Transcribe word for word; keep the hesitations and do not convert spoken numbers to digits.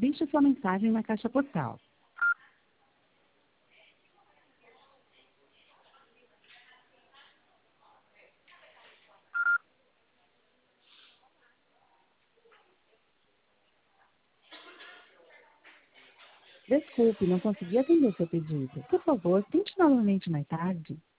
Deixe sua mensagem na caixa postal. Desculpe, não consegui atender seu pedido. Por favor, tente novamente mais tarde.